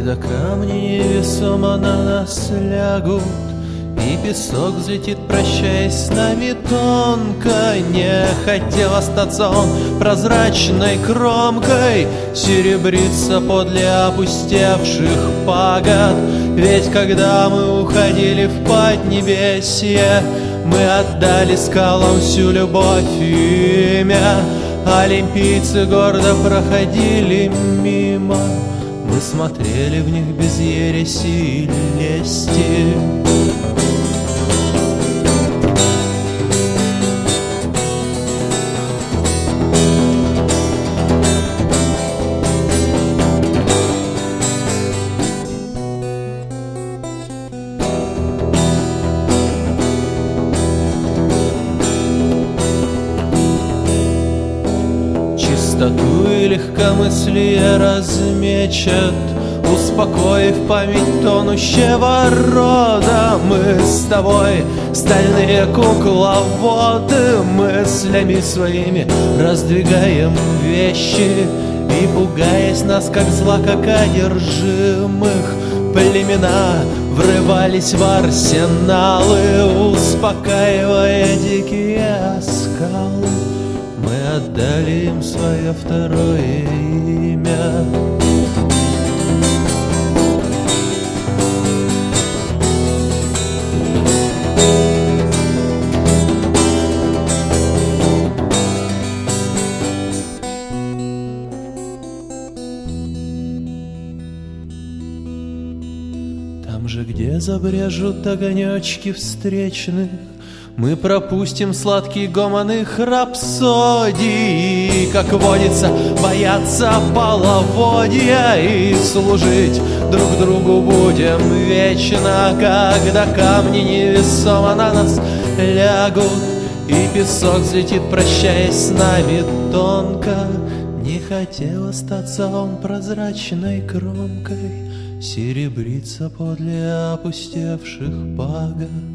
Когда камни невесомо на нас лягут, и песок взлетит, прощаясь с нами тонко, не хотел остаться он прозрачной кромкой, серебриться подле опустевших пагод. Ведь когда мы уходили в поднебесье, мы отдали скалам всю любовь и имя. Олимпийцы гордо проходили мимо, мы смотрели в них без ереси и лести. Чистоту и легкомыслие размечет, успокоив память тонущего рода. Мы с тобой стальные кукловоды, мыслями своими раздвигаем вещи, и, пугаясь нас, как зла, как одержимых, племена врывались в арсеналы, успокаивая дикие скалы. Мы отдали им свое второе имя. Там же, где забрежут огонечки встречных, мы пропустим сладкий гомон их рапсодий. Как водится, бояться половодья, и служить друг другу будем вечно. Когда камни невесомо на нас лягут, и песок взлетит, прощаясь с нами тонко, не хотел остаться он прозрачной кромкой, серебриться подле опустевших пагод.